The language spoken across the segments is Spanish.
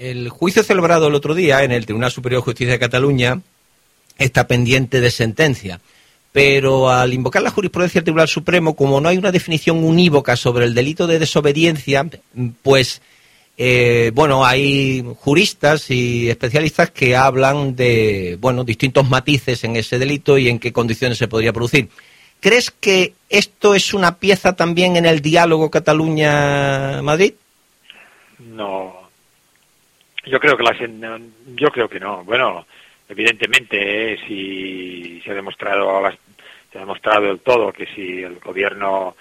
El juicio celebrado el otro día en el Tribunal Superior de Justicia de Cataluña está pendiente de sentencia, pero al invocar la jurisprudencia del Tribunal Supremo, como no hay una definición unívoca sobre el delito de desobediencia, pues hay juristas y especialistas que hablan de distintos matices en ese delito y en qué condiciones se podría producir. ¿Crees que esto es una pieza también en el diálogo Cataluña-Madrid? No, yo creo que no. Bueno, evidentemente, si se ha demostrado del todo que si el gobierno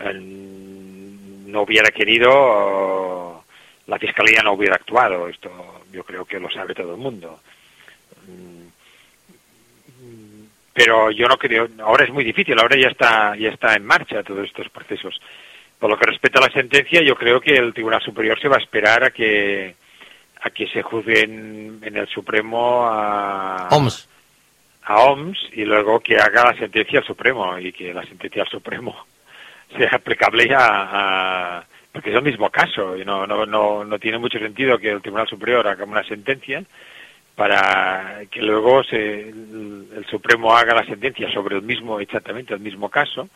no hubiera querido, la Fiscalía no hubiera actuado. Esto yo creo que lo sabe todo el mundo. Pero yo no creo, ahora es muy difícil, ahora ya está en marcha todos estos procesos. Por lo que respecta a la sentencia, yo creo que el Tribunal Superior se va a esperar a que se juzgue en el Supremo a OMS y luego que haga la sentencia al Supremo y que la sentencia al Supremo sea aplicable porque es el mismo caso y no tiene mucho sentido que el Tribunal Superior haga una sentencia para que luego el Supremo haga la sentencia sobre exactamente el mismo caso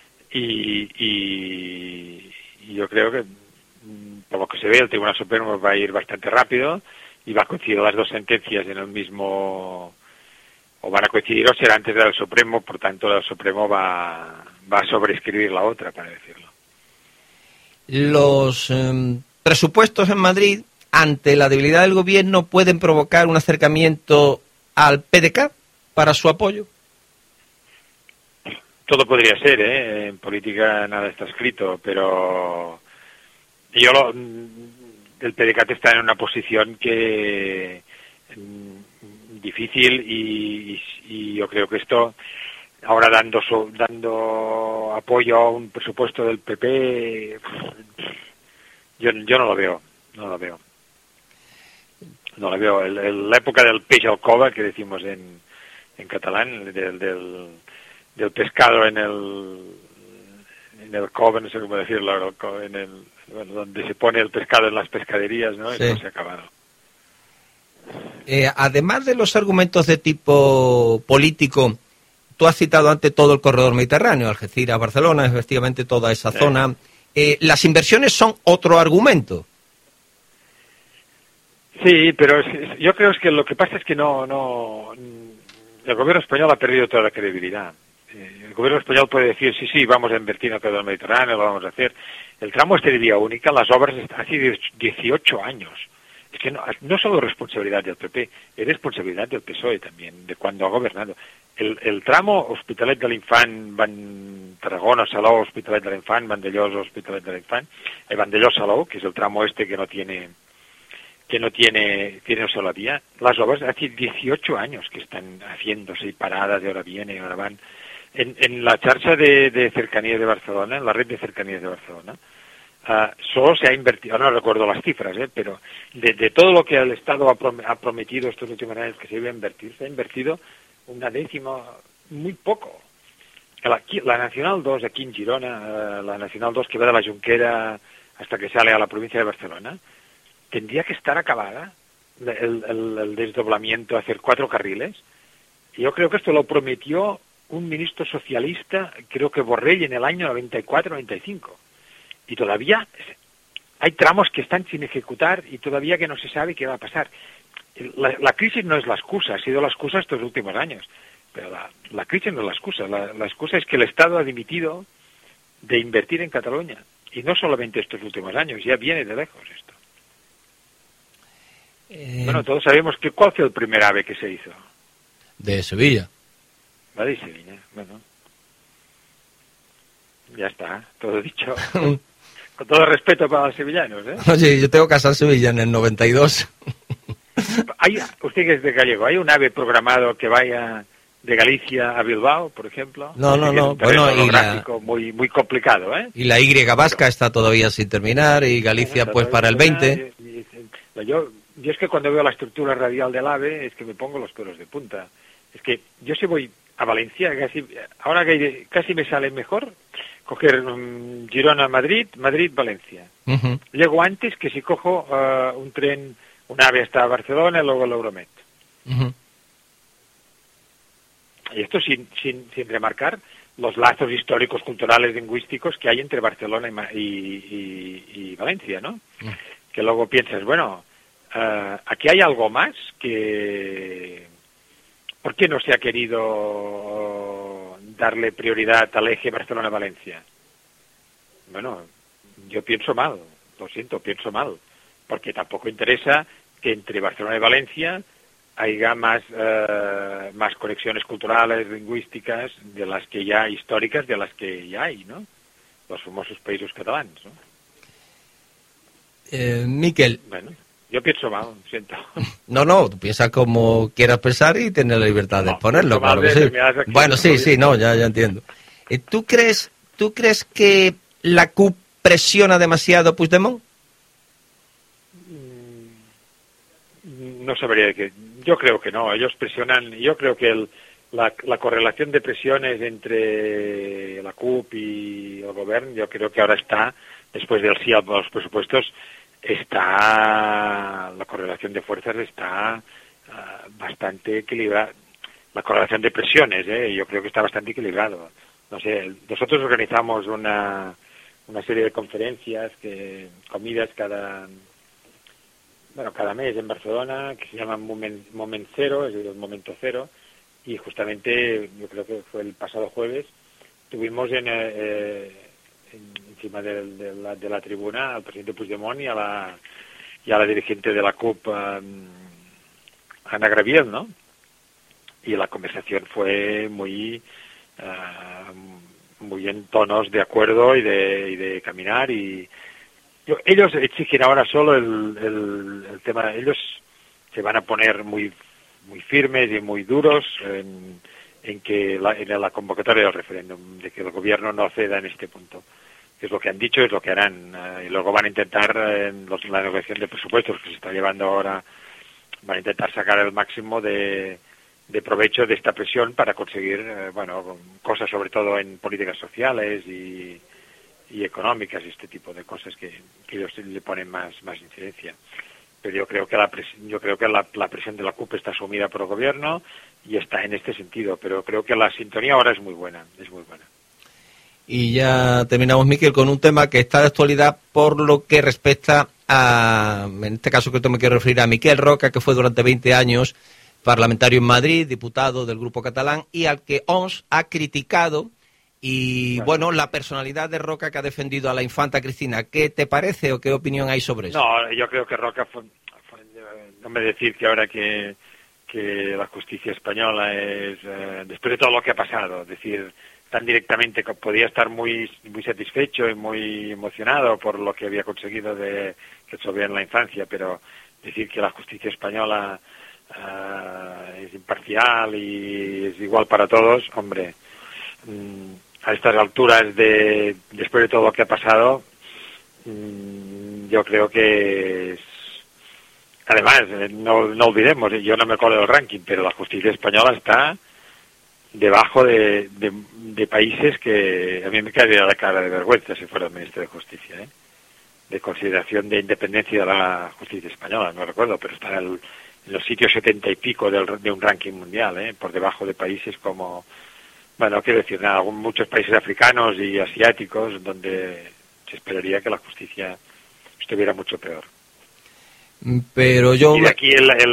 y yo creo que por lo que se ve el Tribunal Supremo va a ir bastante rápido y va a coincidir las dos sentencias en el mismo, o van a coincidir o será antes del Supremo, por tanto el Supremo va a sobreescribir la otra, para decirlo. Los presupuestos en Madrid, ante la debilidad del gobierno, pueden provocar un acercamiento al PDK para su apoyo. Todo podría ser, en política nada está escrito, pero el PDeCAT está en una posición difícil y yo creo que esto, ahora dando apoyo a un presupuesto del PP, yo no lo veo. No lo veo. La época del peix al cova, que decimos en catalán, del pescado en el cova, no sé cómo decirlo, donde se pone el pescado en las pescaderías, ¿no? Sí. Eso se ha acabado. Además de los argumentos de tipo político, tú has citado antes todo el corredor mediterráneo, Algeciras, Barcelona, efectivamente toda esa zona. Las inversiones son otro argumento. Sí, pero yo creo que lo que pasa es que el gobierno español ha perdido toda la credibilidad. El gobierno español puede decir, sí, vamos a invertir en el corredor mediterráneo, lo vamos a hacer. El tramo este de vía única, las obras hace 18 años. Es que no solo responsabilidad del PP, es responsabilidad del PSOE también, de cuando ha gobernado. El tramo Hospitalet de l'Infant, Tarragona, Salou, Hospitalet de l'Infant, Vandellós, Hospitalet de l'Infant, Vandellós, Salou, que es el tramo este que no tiene una sola vía. Las obras hace 18 años que están haciéndose y paradas, y ahora viene, y ahora van. En la charcha de cercanías de Barcelona, en la red de cercanías de Barcelona, solo se ha invertido, no recuerdo las cifras, pero de todo lo que el Estado ha prometido estos últimos años que se iba a invertir, se ha invertido una décima, muy poco. La Nacional 2 aquí en Girona, la Nacional 2 que va de la Junquera hasta que sale a la provincia de Barcelona, tendría que estar acabada, el desdoblamiento, hacer 4 carriles. Y yo creo que esto lo prometió un ministro socialista, creo que Borrell, en el año 94-95. Y todavía hay tramos que están sin ejecutar y todavía que no se sabe qué va a pasar. La crisis no es la excusa, ha sido la excusa estos últimos años. Pero la crisis no es la excusa. La excusa es que el Estado ha dimitido de invertir en Cataluña. Y no solamente estos últimos años, ya viene de lejos esto. Bueno, todos sabemos ¿cuál fue el primer AVE que se hizo? De Sevilla. De Sevilla, bueno. Ya está, todo dicho. Con todo respeto para los sevillanos, Oye, yo tengo casa en Sevilla en el 92. Usted que es de gallego, ¿hay un AVE programado que vaya de Galicia a Bilbao, por ejemplo? No. Bueno, muy, muy complicado, Y la Y vasca está todavía sin terminar y Galicia pues para el 20. Yo es que cuando veo la estructura radial del AVE es que me pongo los pelos de punta. Es que yo si voy a Valencia, ahora casi me sale mejor coger Girona-Madrid, Madrid-Valencia. Uh-huh. Llego antes que si cojo un tren un AVE hasta Barcelona y luego el Euromed. Uh-huh. Y esto sin remarcar los lazos históricos, culturales, lingüísticos que hay entre Barcelona y Valencia, ¿no? Uh-huh. Que luego piensas, bueno, aquí hay algo más que... ¿Por qué no se ha querido darle prioridad al eje Barcelona-Valencia? Bueno, yo pienso mal, lo siento, pienso mal, porque tampoco interesa que entre Barcelona y Valencia haya más conexiones culturales, lingüísticas, de las que ya históricas, de las que ya hay, ¿no? Los famosos países catalanes, ¿no? Miquel. Bueno, yo pienso mal, siento. No, tú piensas como quieras pensar y tienes la libertad de exponerlo, claro que sí. Bueno, sí, no, ya entiendo. ¿Tú crees que la CUP presiona demasiado a Puigdemont? No sabría de qué. Yo creo que no. Ellos presionan. Yo creo que la correlación de presiones entre la CUP y el gobierno, yo creo que ahora está, después del sí a los presupuestos, la correlación de fuerzas está bastante equilibrada. La correlación de presiones, yo creo que está bastante equilibrado. No sé, nosotros organizamos una serie de conferencias, comidas cada mes en Barcelona, que se llaman Moment Cero, es decir, el momento cero, y justamente, yo creo que fue el pasado jueves, tuvimos encima de la tribuna al presidente Puigdemont y a la dirigente de la CUP, Ana Gabriel, ¿no? Y la conversación fue muy en tonos de acuerdo y de caminar, y ellos exigen ahora solo el tema. Ellos se van a poner muy firmes y muy duros en la convocatoria del referéndum, de que el gobierno no ceda en este punto. Es lo que han dicho, es lo que harán, y luego van a intentar, en la negociación de presupuestos que se está llevando ahora, van a intentar sacar el máximo de provecho de esta presión para conseguir, cosas sobre todo en políticas sociales y económicas y este tipo de cosas que ellos le ponen más incidencia. Pero yo creo que la presión de la CUP está asumida por el gobierno y está en este sentido, pero creo que la sintonía ahora es muy buena. Y ya terminamos, Miquel, con un tema que está de actualidad por lo que respecta en este caso que me quiero referir a Miquel Roca, que fue durante 20 años parlamentario en Madrid, diputado del Grupo Catalán, y al que ONS ha criticado. Y bueno, la personalidad de Roca, que ha defendido a la infanta Cristina, ¿qué te parece o qué opinión hay sobre eso? No, yo creo que Roca no me decir que ahora que la justicia española es, después de todo lo que ha pasado, decir tan directamente que podía estar muy satisfecho y muy emocionado por lo que había conseguido de resolver en la infancia, pero decir que la justicia española es imparcial y es igual para todos, hombre, a estas alturas después de todo lo que ha pasado, yo creo que es... Además, no olvidemos, yo no me acuerdo del ranking, pero la justicia española está debajo de países que a mí me caería la cara de vergüenza si fuera el ministro de Justicia, de consideración de independencia de la justicia española, no recuerdo, pero está en los sitios 70 y pico de un ranking mundial, por debajo de países como... Bueno, quiero decir, muchos países africanos y asiáticos donde se esperaría que la justicia estuviera mucho peor. Pero yo... Y de aquí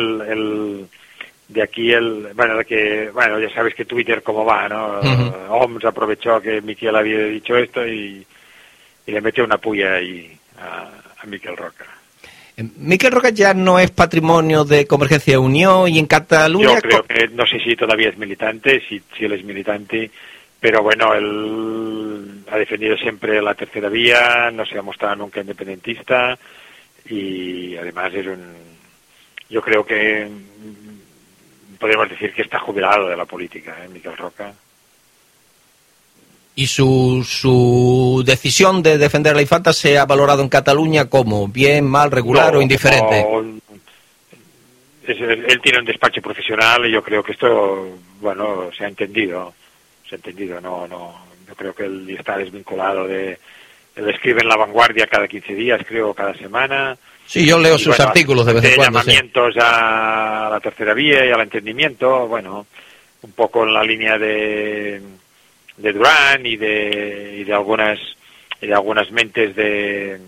ya sabes que Twitter cómo va, ¿no? Uh-huh. OMS aprovechó que Miquel había dicho esto y le metió una puya ahí a Miquel Roca. Miquel Roca ya no es patrimonio de Convergencia y Unión, y en Cataluña... Yo creo que, no sé si todavía es militante, si él es militante, pero bueno, él ha defendido siempre la tercera vía, no se ha mostrado nunca independentista, y además yo creo que podemos decir que está jubilado de la política, Miquel Roca. ¿Y su decisión de defender a la infanta se ha valorado en Cataluña como bien, mal, regular o indiferente? Él tiene un despacho profesional y yo creo que esto, se ha entendido, yo creo que él está desvinculado él escribe en La Vanguardia cada 15 días, creo, cada semana, Sí, yo leo sus artículos de vez en cuando. Llamamientos a la tercera vía y al entendimiento, bueno, un poco en la línea de Durán y de algunas mentes de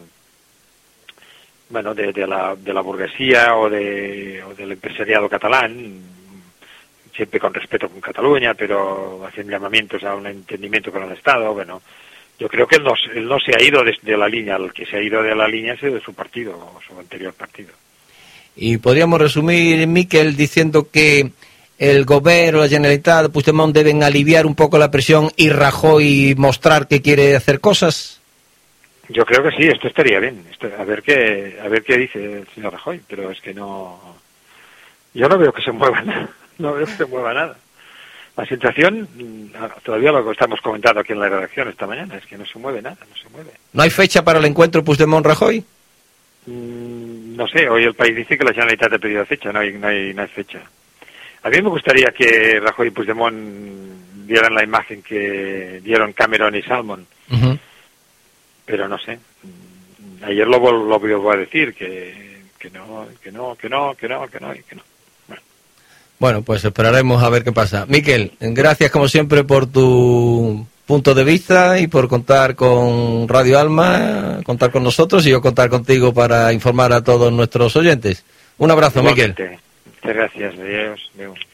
la burguesía o del empresariado catalán, siempre con respeto con Cataluña, pero hacen llamamientos a un entendimiento con el Estado. Bueno, yo creo que él no se ha ido de la línea, el que se ha ido de la línea es de su partido, o su anterior partido. Y podríamos resumir, Miquel, diciendo que el Gobierno, la Generalitat de Puigdemont deben aliviar un poco la presión y Rajoy mostrar que quiere hacer cosas. Yo creo que sí, esto estaría bien. A ver qué dice el señor Rajoy, pero es que yo no veo que se mueva nada. No veo que se mueva nada. La sensación, todavía lo que estamos comentando aquí en la redacción esta mañana, es que no se mueve nada, no se mueve. ¿No hay fecha para el encuentro Puigdemont-Rajoy? No sé, hoy el país dice que la Generalitat ha pedido fecha, no hay fecha. A mí me gustaría que Rajoy y Puigdemont dieran la imagen que dieron Cameron y Salmon. Uh-huh. Pero no sé. Ayer lo volvió a decir que no. Bueno, pues esperaremos a ver qué pasa. Miquel, gracias como siempre por tu punto de vista y por contar con Radio Alma, contar con nosotros y yo contar contigo para informar a todos nuestros oyentes. Un abrazo, Miquel. Muchas gracias. Adiós.